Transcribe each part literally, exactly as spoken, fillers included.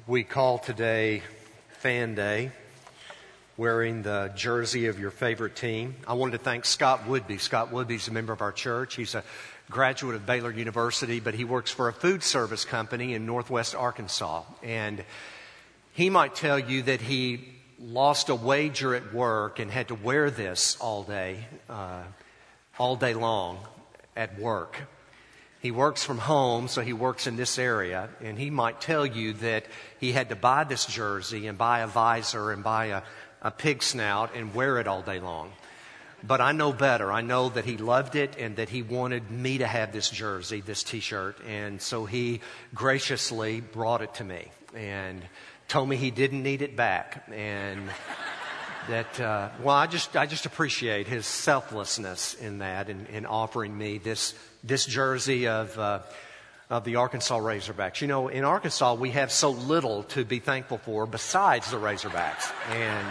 We call today Fan Day, wearing the jersey of your favorite team. I wanted to thank Scott Woodby. Scott Woodby's a member of our church. He's a graduate of Baylor University, but he works for a food service company in Northwest Arkansas. And he might tell you that he lost a wager at work and had to wear this all day, uh, all day long at work. He works from home, so he works in this area, and he might tell you that he had to buy this jersey and buy a visor and buy a, a pig snout and wear it all day long. But I know better. I know that he loved it and that he wanted me to have this jersey, this T-shirt, and so he graciously brought it to me and told me he didn't need it back, and that, uh, well, I just I just appreciate his selflessness in that, in, in offering me this this jersey of uh, of the Arkansas Razorbacks. You know, in Arkansas, we have so little to be thankful for besides the Razorbacks. And,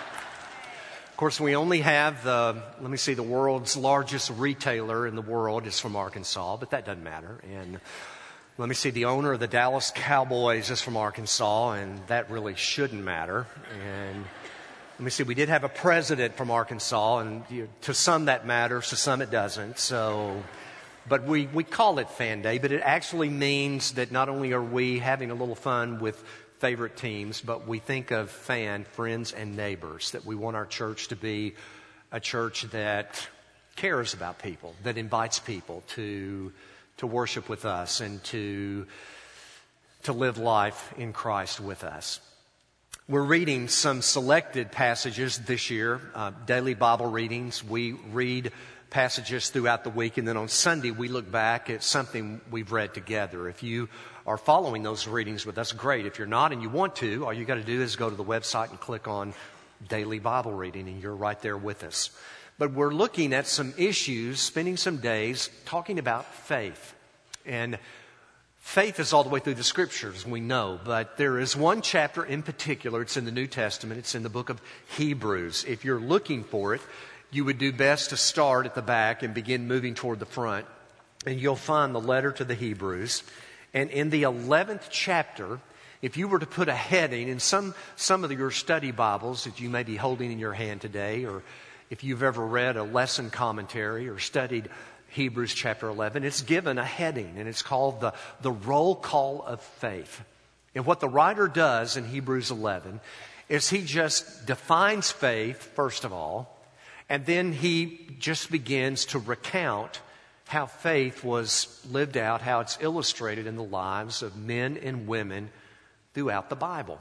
of course, we only have the, let me see, the world's largest retailer in the world is from Arkansas, but that doesn't matter. And let me see, the owner of the Dallas Cowboys is from Arkansas, and that really shouldn't matter. And let me see, we did have a president from Arkansas, and you know, to some that matters, to some it doesn't. So, but we, we call it Fan Day, but it actually means that not only are we having a little fun with favorite teams, but we think of fan, friends, and neighbors, that we want our church to be a church that cares about people, that invites people to to worship with us and to to live life in Christ with us. We're reading some selected passages this year, uh, daily Bible readings. We read passages throughout the week, and then on Sunday we look back at something we've read together. If you are following those readings with us, great. If you're not and you want to, all you got to do is go to the website and click on daily Bible reading, and you're right there with us. But we're looking at some issues, spending some days talking about faith. And faith is all the way through the Scriptures, we know, but there is one chapter in particular. It's in the New Testament. It's in the book of Hebrews. If you're looking for it, you would do best to start at the back and begin moving toward the front, and you'll find the letter to the Hebrews. And in the eleventh chapter, if you were to put a heading in some, some of your study Bibles that you may be holding in your hand today, or if you've ever read a lesson commentary or studied Hebrews chapter eleven, it's given a heading, and it's called the, the roll call of faith. And what the writer does in Hebrews eleven is he just defines faith, first of all, and then he just begins to recount how faith was lived out, how it's illustrated in the lives of men and women throughout the Bible.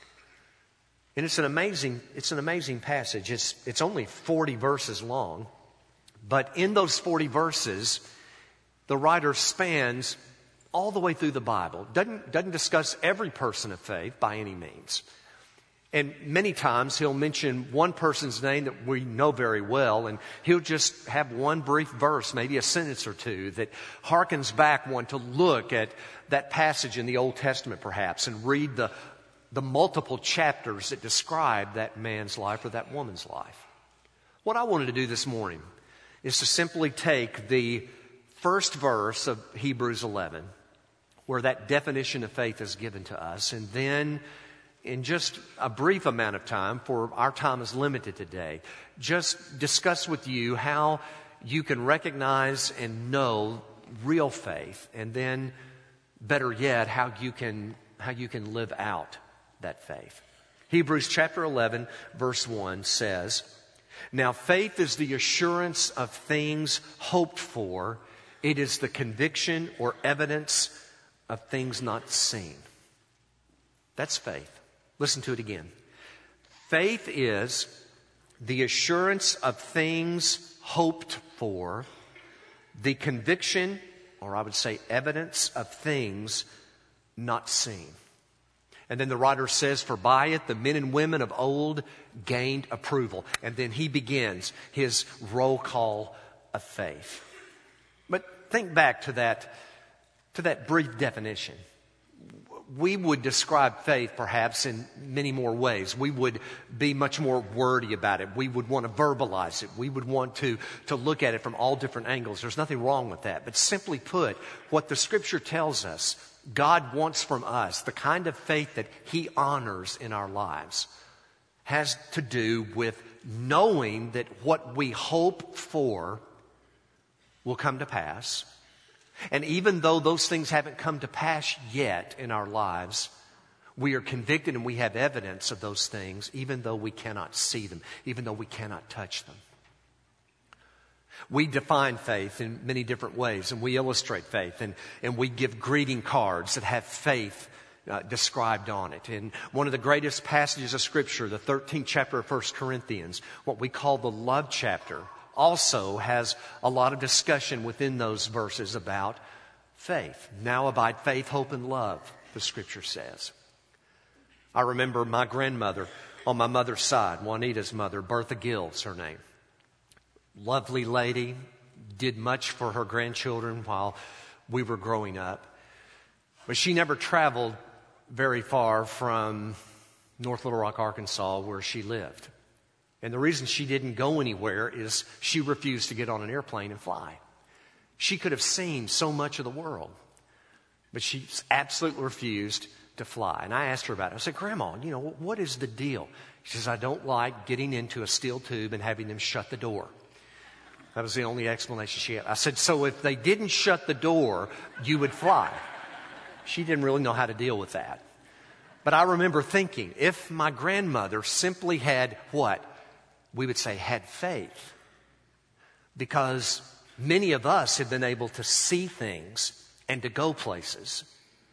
And it's an amazing, it's an amazing passage. It's, it's only forty verses long. But in those forty verses, the writer spans all the way through the Bible. Doesn't, doesn't discuss every person of faith by any means. And many times he'll mention one person's name that we know very well, and he'll just have one brief verse, maybe a sentence or two, that harkens back one to look at that passage in the Old Testament perhaps and read the, the multiple chapters that describe that man's life or that woman's life. What I wanted to do this morning is to simply take the first verse of Hebrews eleven, where that definition of faith is given to us, and then in just a brief amount of time, for our time is limited today, just discuss with you how you can recognize and know real faith, and then, better yet, how you can how you can live out that faith. Hebrews chapter eleven, verse one says, "Now faith is the assurance of things hoped for. It is the conviction or evidence of things not seen." That's faith. Listen to it again. Faith is the assurance of things hoped for, the conviction, or I would say evidence of things not seen. And then the writer says, "For by it the men and women of old gained approval." And then he begins his roll call of faith. But think back to that, to that brief definition. We would describe faith perhaps in many more ways. We would be much more wordy about it. We would want to verbalize it. We would want to, to look at it from all different angles. There's nothing wrong with that. But simply put, what the Scripture tells us, God wants from us, the kind of faith that He honors in our lives, has to do with knowing that what we hope for will come to pass. And even though those things haven't come to pass yet in our lives, we are convicted and we have evidence of those things, even though we cannot see them, even though we cannot touch them. We define faith in many different ways, and we illustrate faith, and, and we give greeting cards that have faith uh, described on it. And one of the greatest passages of Scripture, the thirteenth chapter of First Corinthians, what we call the love chapter, also has a lot of discussion within those verses about faith. Now abide faith, hope, and love, the Scripture says. I remember my grandmother on my mother's side, Juanita's mother, Bertha Gill's her name. Lovely lady, did much for her grandchildren while we were growing up. But she never traveled very far from North Little Rock, Arkansas, where she lived. And the reason she didn't go anywhere is she refused to get on an airplane and fly. She could have seen so much of the world, but she absolutely refused to fly. And I asked her about it. I said, Grandma, you know, what is the deal? She says, I don't like getting into a steel tube and having them shut the door. That was the only explanation she had. I said, so if they didn't shut the door, you would fly. She didn't really know how to deal with that. But I remember thinking, if my grandmother simply had what? We would say had faith. Because many of us have been able to see things and to go places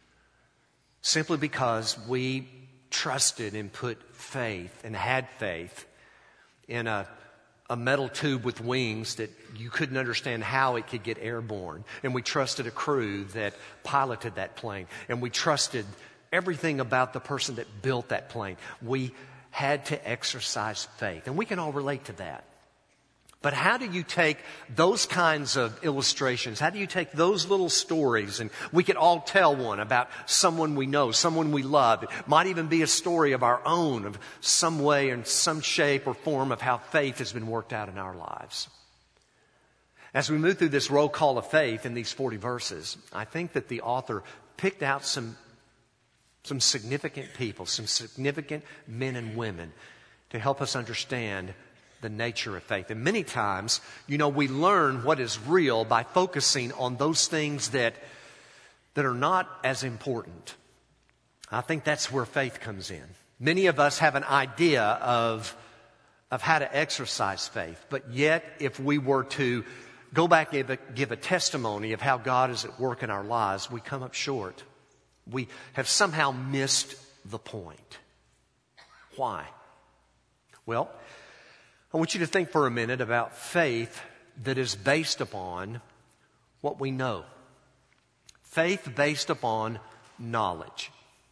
simply because we trusted and put faith and had faith in a a metal tube with wings that you couldn't understand how it could get airborne. And we trusted a crew that piloted that plane. And we trusted everything about the person that built that plane. We had to exercise faith. And we can all relate to that. But how do you take those kinds of illustrations? How do you take those little stories? And we could all tell one about someone we know, someone we love. It might even be a story of our own, of some way and some shape or form of how faith has been worked out in our lives. As we move through this roll call of faith in these forty verses, I think that the author picked out some, some significant people, some significant men and women to help us understand the nature of faith. And many times, you know, we learn what is real by focusing on those things that, that are not as important. I think that's where faith comes in. Many of us have an idea of, of how to exercise faith, but yet if we were to go back and give a, give a testimony of how God is at work in our lives, we come up short. We have somehow missed the point. Why? Well, I want you to think for a minute about faith that is based upon what we know. Faith based upon knowledge.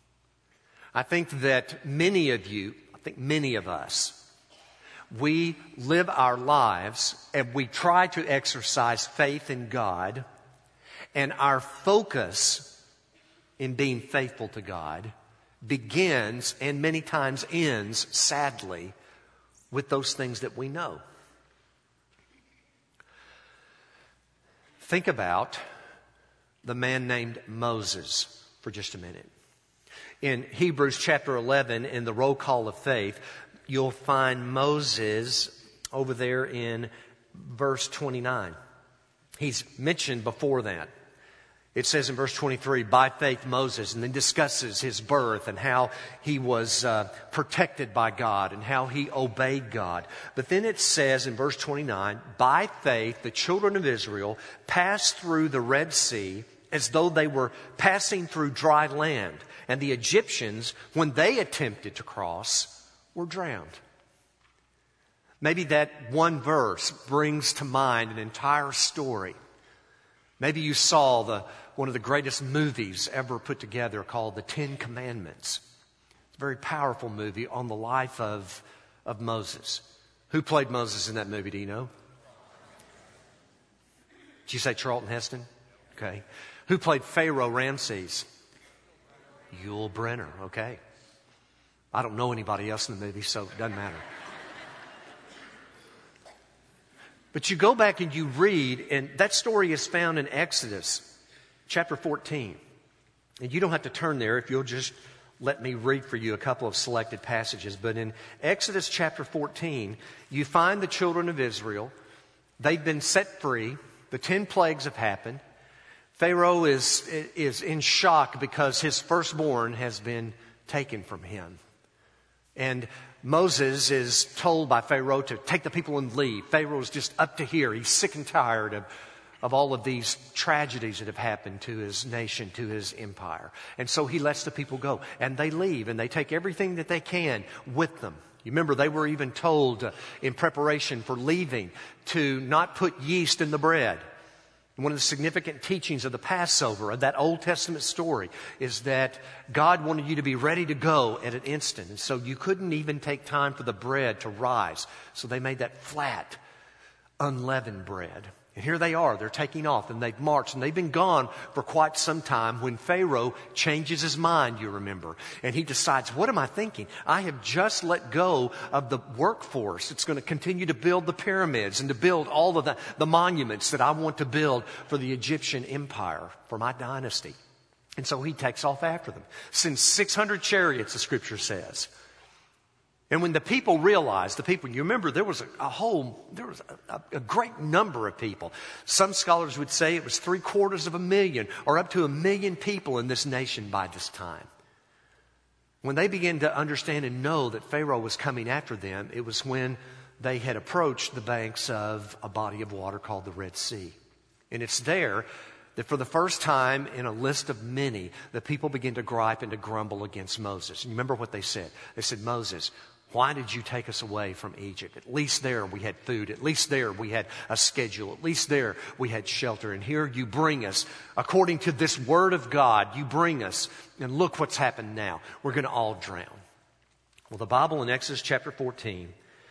I think that many of you, I think many of us, we live our lives and we try to exercise faith in God, and our focus in being faithful to God begins and many times ends, sadly, with those things that we know. Think about the man named Moses for just a minute. In Hebrews chapter eleven, in the roll call of faith, you'll find Moses over there in verse twenty-nine. He's mentioned before that. It says in verse twenty-three, by faith Moses, and then discusses his birth and how he was uh, protected by God and how he obeyed God. But then it says in verse twenty-nine, by faith the children of Israel passed through the Red Sea as though they were passing through dry land. And the Egyptians, when they attempted to cross, were drowned. Maybe that one verse brings to mind an entire story. Maybe you saw the one of the greatest movies ever put together called The Ten Commandments. It's a very powerful movie on the life of, of Moses. Who played Moses in that movie, do you know? Did you say Charlton Heston? Okay. Who played Pharaoh Ramses? Yul Brynner, okay. I don't know anybody else in the movie, so it doesn't matter. But you go back and you read, and that story is found in Exodus chapter fourteen. And you don't have to turn there if you'll just let me read for you a couple of selected passages. But in Exodus chapter fourteen, you find the children of Israel. They've been set free. The ten plagues have happened. Pharaoh is, is in shock because his firstborn has been taken from him. And Moses is told by Pharaoh to take the people and leave. Pharaoh's just up to here. He's sick and tired of, of all of these tragedies that have happened to his nation, to his empire. And so he lets the people go. And they leave, and they take everything that they can with them. You remember, they were even told uh, in preparation for leaving to not put yeast in the bread. One of the significant teachings of the Passover, of that Old Testament story, is that God wanted you to be ready to go at an instant. And so you couldn't even take time for the bread to rise. So they made that flat, unleavened bread. And here they are. They're taking off, and they've marched, and they've been gone for quite some time when Pharaoh changes his mind, you remember. And he decides, what am I thinking? I have just let go of the workforce. It's going to continue to build the pyramids and to build all of the, the monuments that I want to build for the Egyptian empire, for my dynasty. And so he takes off after them. Sends six hundred chariots, the scripture says. And when the people realized, the people, you remember there was a, a whole, there was a, a great number of people. Some scholars would say it was three quarters of a million or up to a million people in this nation by this time. When they began to understand and know that Pharaoh was coming after them, it was when they had approached the banks of a body of water called the Red Sea. And it's there that for the first time in a list of many, the people begin to gripe and to grumble against Moses. And you remember what they said? They said, Moses, why did you take us away from Egypt? At least there we had food. At least there we had a schedule. At least there we had shelter. And here you bring us, according to this word of God, you bring us. And look what's happened now. We're going to all drown. Well, the Bible in Exodus chapter fourteen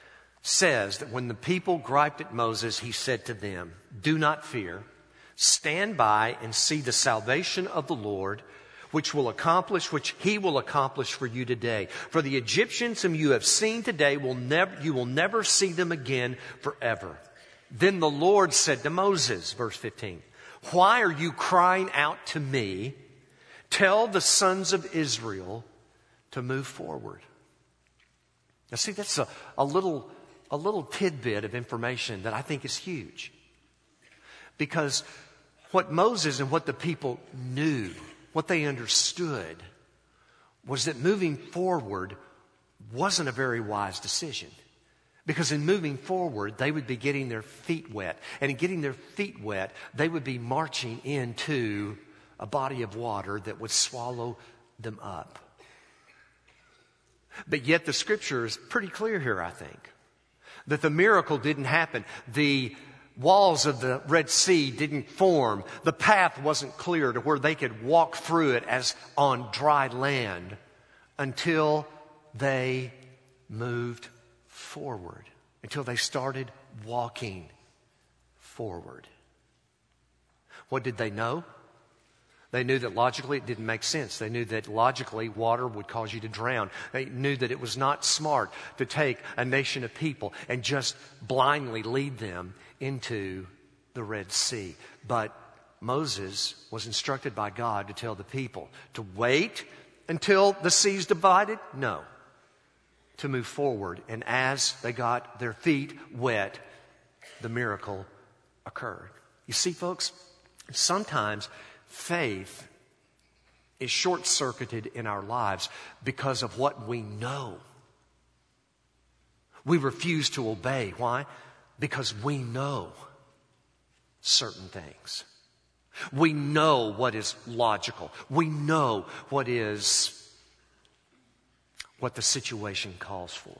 says that when the people griped at Moses, he said to them, do not fear. Stand by and see the salvation of the Lord, which will accomplish, which he will accomplish for you today. For the Egyptians whom you have seen today, will never, you will never see them again forever. Then the Lord said to Moses, verse fifteen, why are you crying out to me? Tell the sons of Israel to move forward. Now see, that's a, a little, a little tidbit of information that I think is huge. Because what Moses and what the people knew, what they understood, was that moving forward wasn't a very wise decision. Because in moving forward, they would be getting their feet wet. And in getting their feet wet, they would be marching into a body of water that would swallow them up. But yet the scripture is pretty clear here, I think, that the miracle didn't happen. The walls of the Red Sea didn't form. The path wasn't clear to where they could walk through it as on dry land until they moved forward, until they started walking forward. What did they know? They knew that logically it didn't make sense. They knew that logically water would cause you to drown. They knew that it was not smart to take a nation of people and just blindly lead them into the Red Sea. But Moses was instructed by God to tell the people to wait until the sea's divided? No. To move forward. And as they got their feet wet, the miracle occurred. You see, folks, sometimes faith is short-circuited in our lives because of what we know. We refuse to obey. Why? Because we know certain things. We know what is logical. We know what is what the situation calls for.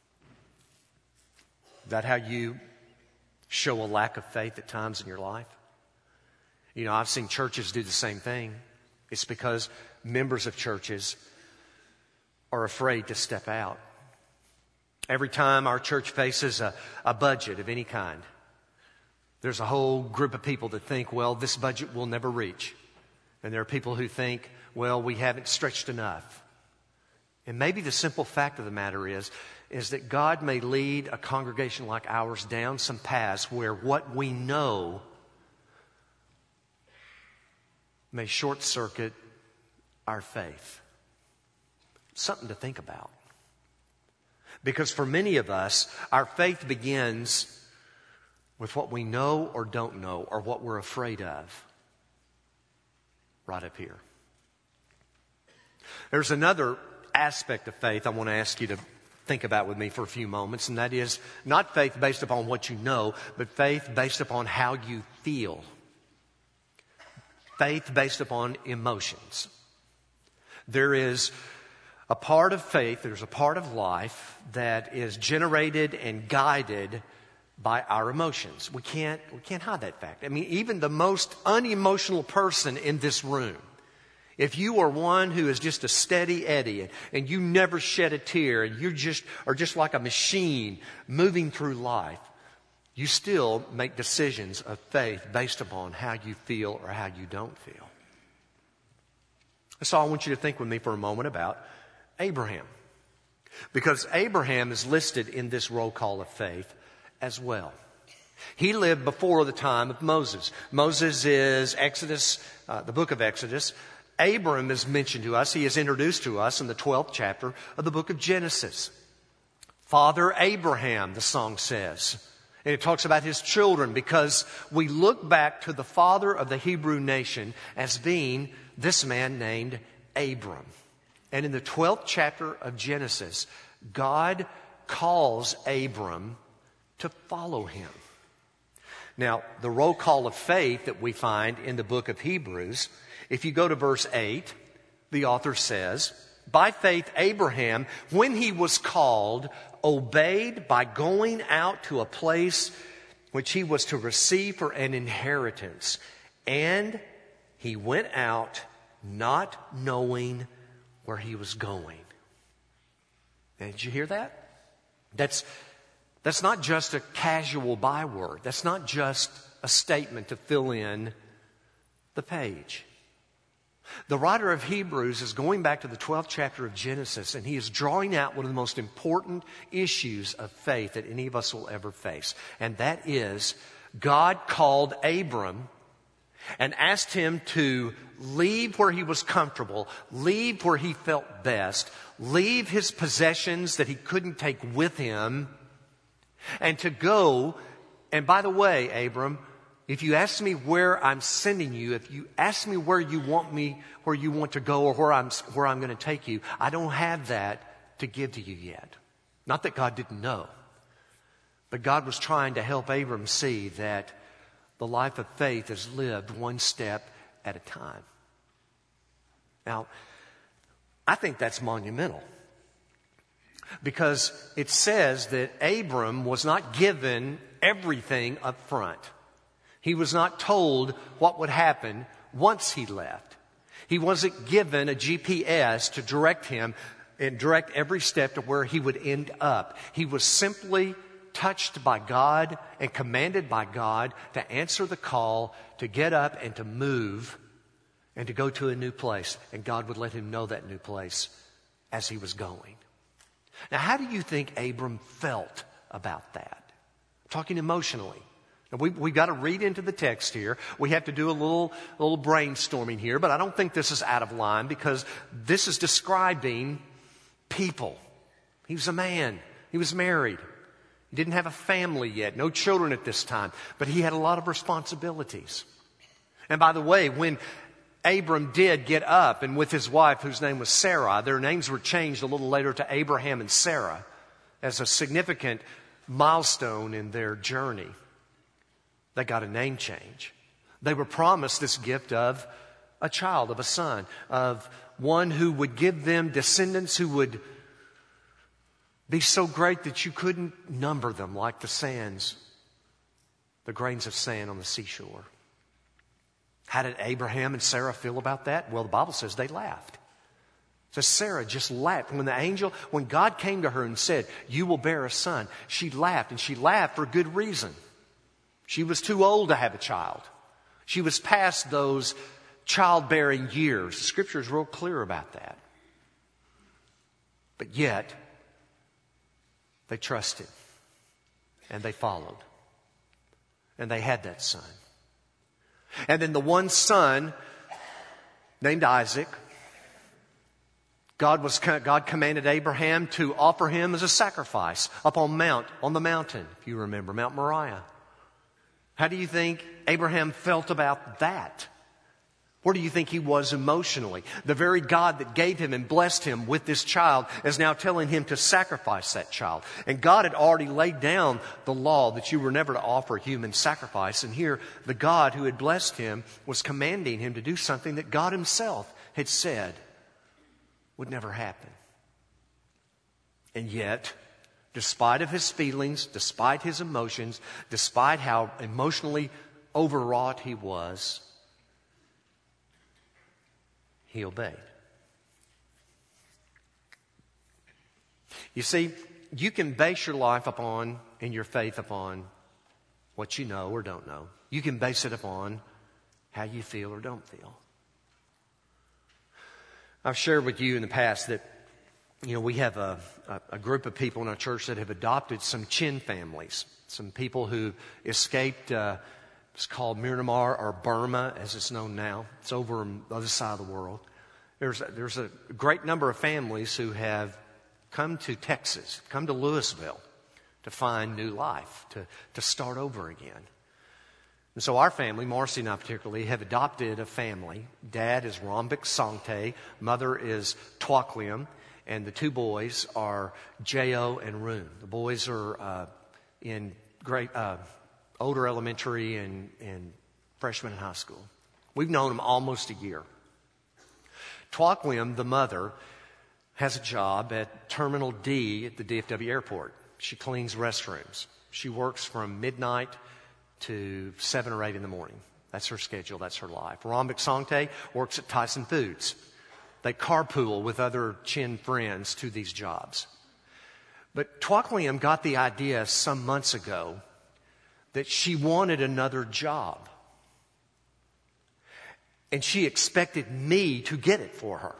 Is that how you show a lack of faith at times in your life? You know, I've seen churches do the same thing. It's because members of churches are afraid to step out. Every time our church faces a, a budget of any kind, there's a whole group of people that think, well, this budget will never reach. And there are people who think, well, we haven't stretched enough. And maybe the simple fact of the matter is, is that God may lead a congregation like ours down some paths where what we know may short-circuit our faith? Something to think about. Because for many of us, our faith begins with what we know or don't know, or what we're afraid of. Right up here. There's another aspect of faith I want to ask you to think about with me for a few moments, and that is not faith based upon what you know, but faith based upon how you feel. Faith based upon emotions. There is a part of faith, there's a part of life that is generated and guided by our emotions. We can't, we can't hide that fact. I mean, even the most unemotional person in this room, if you are one who is just a steady Eddie and, and you never shed a tear and you just are just like a machine moving through life, you still make decisions of faith based upon how you feel or how you don't feel. So I want you to think with me for a moment about Abraham. Because Abraham is listed in this roll call of faith as well. He lived before the time of Moses. Moses is Exodus, uh, the book of Exodus. Abram is mentioned to us. He is introduced to us in the twelfth chapter of the book of Genesis. Father Abraham, the song says. And it talks about his children because we look back to the father of the Hebrew nation as being this man named Abram. And in the twelfth chapter of Genesis, God calls Abram to follow him. Now, the roll call of faith that we find in the book of Hebrews, if you go to verse eight, the author says, by faith Abraham, when he was called, obeyed by going out to a place which he was to receive for an inheritance. And he went out not knowing where he was going. Now, did you hear that? That's That's not just a casual byword. That's not just a statement to fill in the page. The writer of Hebrews is going back to the twelfth chapter of Genesis, and he is drawing out one of the most important issues of faith that any of us will ever face. And that is, God called Abram and asked him to leave where he was comfortable, leave where he felt best, leave his possessions that he couldn't take with him, and to go. And by the way, Abram, if you ask me where I'm sending you, if you ask me where you want me, where you want to go, or where I'm where I'm going to take you, I don't have that to give to you yet. Not that God didn't know, but God was trying to help Abram see that the life of faith is lived one step at a time. Now, I think that's monumental. Because it says that Abram was not given everything up front. He was not told what would happen once he left. He wasn't given a G P S to direct him and direct every step to where he would end up. He was simply touched by God and commanded by God to answer the call, to get up and to move and to go to a new place. And God would let him know that new place as he was going. Now, how do you think Abram felt about that? I'm talking emotionally. Now, we, we've got to read into the text here. We have to do a little, a little brainstorming here, but I don't think this is out of line because this is describing people. He was a man. He was married. He didn't have a family yet, no children at this time, but he had a lot of responsibilities. And by the way, when Abram did get up, and with his wife, whose name was Sarah, their names were changed a little later to Abraham and Sarah as a significant milestone in their journey. They got a name change. They were promised this gift of a child, of a son, of one who would give them descendants who would be so great that you couldn't number them like the sands, the grains of sand on the seashore. How did Abraham and Sarah feel about that? Well, the Bible says they laughed. So Sarah just laughed. When the angel, when God came to her and said, "You will bear a son," she laughed, and she laughed for good reason. She was too old to have a child. She was past those childbearing years. The Scripture is real clear about that. But yet, they trusted, and they followed, and they had that son. And then the one son named Isaac God was God commanded Abraham to offer him as a sacrifice up on Mount, on the mountain, if you remember, Mount Moriah. How do you think Abraham felt about that? Where do you think he was emotionally? The very God that gave him and blessed him with this child is now telling him to sacrifice that child. And God had already laid down the law that you were never to offer human sacrifice. And here, the God who had blessed him was commanding him to do something that God himself had said would never happen. And yet, despite of his feelings, despite his emotions, despite how emotionally overwrought he was, he obeyed. You see, you can base your life upon and your faith upon what you know or don't know. You can base it upon how you feel or don't feel. I've shared with you in the past that, you know, we have a, a, a group of people in our church that have adopted some Chin families, some people who escaped, uh, it's called Myanmar or Burma as it's known now. It's over on the other side of the world. There's a, there's a great number of families who have come to Texas, come to Louisville to find new life, to, to start over again. And so our family, Marcy and I particularly, have adopted a family. Dad is Rambik Sangte, mother is Twakliam, and the two boys are J-O and Roon. The boys are uh, in great uh, older elementary and, and freshman in high school. We've known them almost a year. Twakliam, the mother, has a job at Terminal D at the D F W airport. She cleans restrooms. She works from midnight to seven or eight in the morning. That's her schedule. That's her life. Rambik Sangte works at Tyson Foods. They carpool with other Chin friends to these jobs. But Twakliam got the idea some months ago that she wanted another job. And she expected me to get it for her.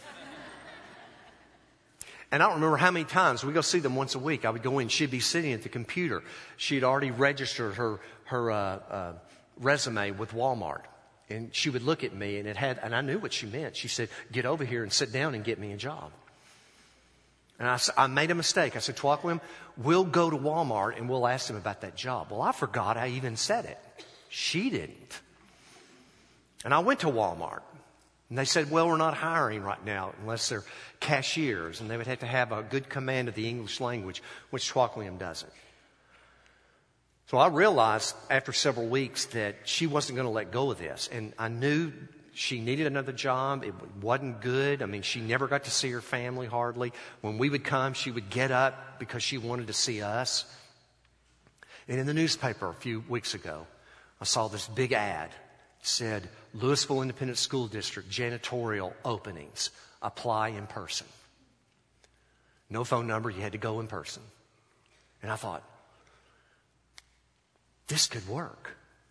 And I don't remember how many times, we go see them once a week. I would go in, she'd be sitting at the computer. She had already registered her, her uh, uh, resume with Walmart. And she would look at me, and it had, and I knew what she meant. She said, "Get over here and sit down and get me a job." And I, I made a mistake. I said, "Twakliam, we'll go to Walmart and we'll ask them about that job." Well, I forgot I even said it. She didn't. And I went to Walmart. And they said, "Well, we're not hiring right now unless they're cashiers." And they would have to have a good command of the English language, which Twakliam doesn't. So I realized after several weeks that she wasn't going to let go of this. And I knew she needed another job. It wasn't good. I mean, she never got to see her family hardly. When we would come, she would get up because she wanted to see us. And in the newspaper a few weeks ago, I saw this big ad. It said, "Louisville Independent School District janitorial openings. Apply in person." No phone number. You had to go in person. And I thought, this could work.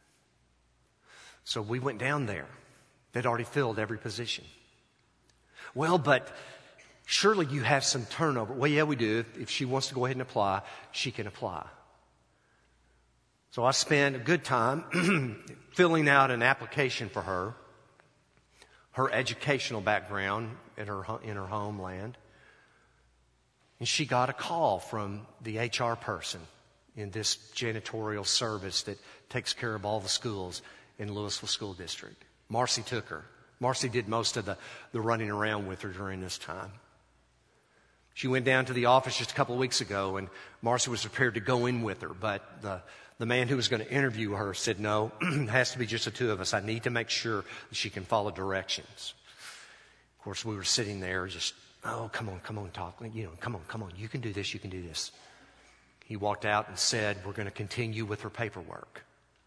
So we went down there. They'd already filled every position. "Well, but surely you have some turnover." "Well, yeah, we do. If, if she wants to go ahead and apply, she can apply." So I spent a good time filling out an application for her, her educational background in her, in her homeland. And she got a call from the H R person in this janitorial service that takes care of all the schools in Louisville School District. Marcy took her. Marcy did most of the, the running around with her during this time. She went down to the office just a couple of weeks ago, and Marcy was prepared to go in with her, but the, the man who was going to interview her said, "No, it has to be just the two of us. I need to make sure that she can follow directions." Of course, we were sitting there just, "Oh, come on, come on, talk. You know, come on, come on. You can do this, you can do this." He walked out and said, "We're going to continue with her paperwork."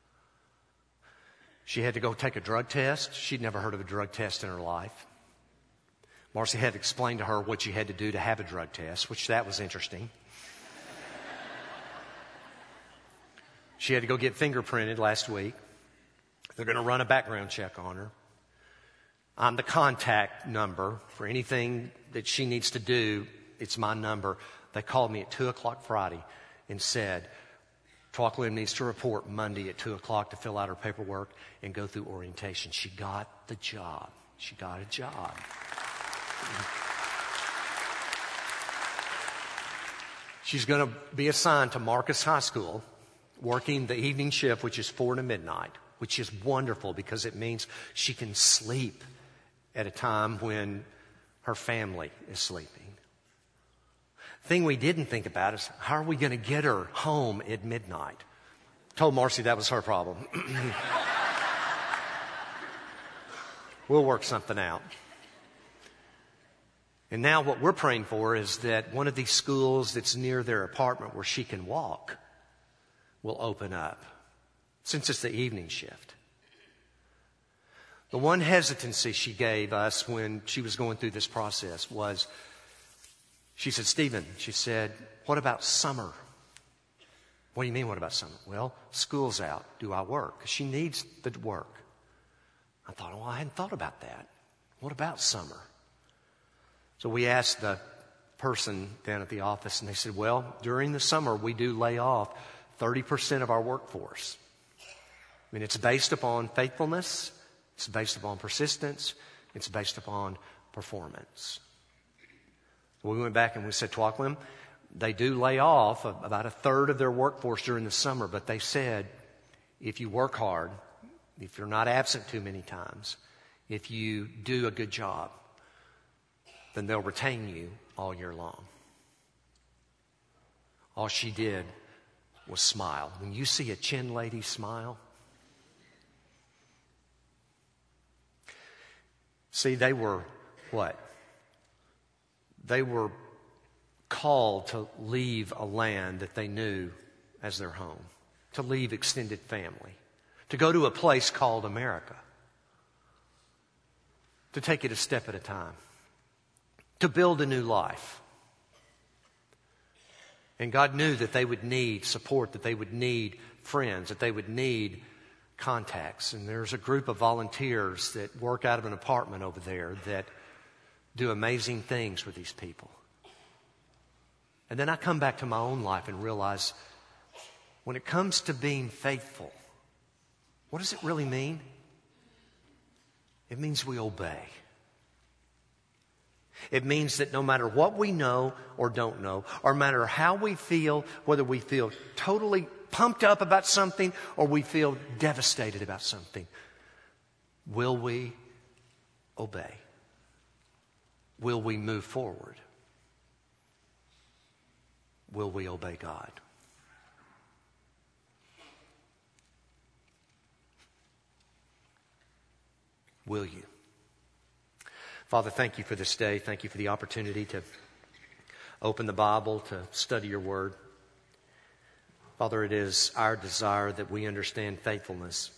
She had to go take a drug test. She'd never heard of a drug test in her life. Marcy had to explain to her what you had to do to have a drug test, which that was interesting. She had to go get fingerprinted last week. They're going to run a background check on her. I'm the contact number for anything that she needs to do. It's my number. They called me at two o'clock Friday and said, "Twakliam needs to report Monday at two o'clock to fill out her paperwork and go through orientation." She got the job. She got a job. She's going to be assigned to Marcus High School, working the evening shift, which is four to midnight, which is wonderful because it means she can sleep at a time when her family is sleeping. The thing we didn't think about is how are we going to get her home at midnight? Told Marcy that was her problem. We'll work something out. And now what we're praying for is that one of these schools that's near their apartment where she can walk will open up, since it's the evening shift. The one hesitancy she gave us when she was going through this process was, she said, Stephen, she said, what about summer? What do you mean, what about summer? Well, school's out. Do I work? She needs the work. I thought, well, I hadn't thought about that. What about summer? So we asked the person down at the office, and they said, well, during the summer, we do lay off thirty percent of our workforce. I mean, it's based upon faithfulness. It's based upon persistence. It's based upon performance. So we went back and we said, Twaklim, they do lay off about a third of their workforce during the summer, but they said, if you work hard, if you're not absent too many times, if you do a good job, then they'll retain you all year long. All she did was smile. When you see a chin lady smile, see, they were what? They were called to leave a land that they knew as their home, to leave extended family, to go to a place called America, to take it a step at a time, to build a new life. And God knew that they would need support, that they would need friends, that they would need contacts. And there's a group of volunteers that work out of an apartment over there that do amazing things with these people. And then I come back to my own life and realize when it comes to being faithful, what does it really mean? It means we obey. It means that no matter what we know or don't know, or no matter how we feel, whether we feel totally pumped up about something or we feel devastated about something, will we obey? Will we move forward? Will we obey God? Will you? Father, thank you for this day. Thank you for the opportunity to open the Bible, to study your word. Father, it is our desire that we understand faithfulness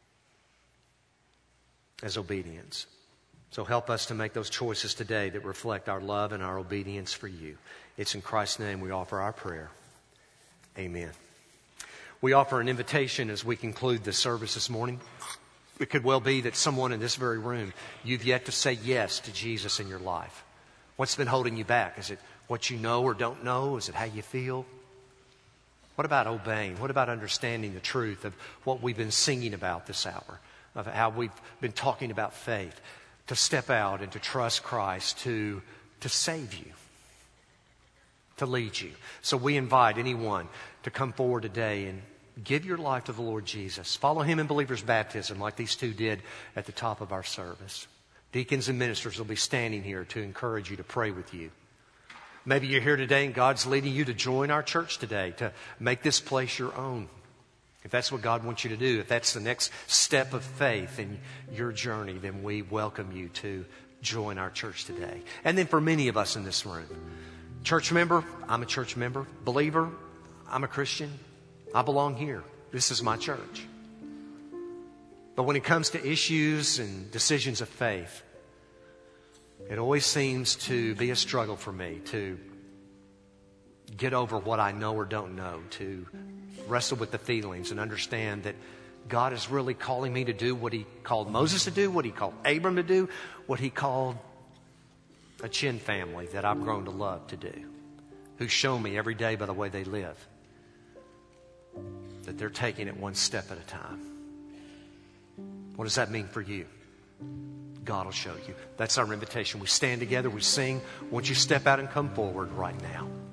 as obedience. So help us to make those choices today that reflect our love and our obedience for you. It's in Christ's name we offer our prayer. Amen. We offer an invitation as we conclude the service this morning. It could well be that someone in this very room, you've yet to say yes to Jesus in your life. What's been holding you back? Is it what you know or don't know? Is it how you feel? What about obeying? What about understanding the truth of what we've been singing about this hour? Of how we've been talking about faith, to step out and to trust Christ to, to save you, to lead you. So we invite anyone to come forward today and give your life to the Lord Jesus. Follow Him in believer's baptism like these two did at the top of our service. Deacons and ministers will be standing here to encourage you, to pray with you. Maybe you're here today and God's leading you to join our church today, to make this place your own. If that's what God wants you to do, if that's the next step of faith in your journey, then we welcome you to join our church today. And then for many of us in this room, church member, I'm a church member. Believer, I'm a Christian. I belong here. This is my church. But when it comes to issues and decisions of faith, it always seems to be a struggle for me to get over what I know or don't know, to wrestle with the feelings and understand that God is really calling me to do what He called Moses to do, what He called Abram to do, what He called a Chin family that I've grown to love to do, who show me every day by the way they live that they're taking it one step at a time. What does that mean for you? God will show you. That's our invitation. We stand together, we sing. Won't you step out and come forward right now?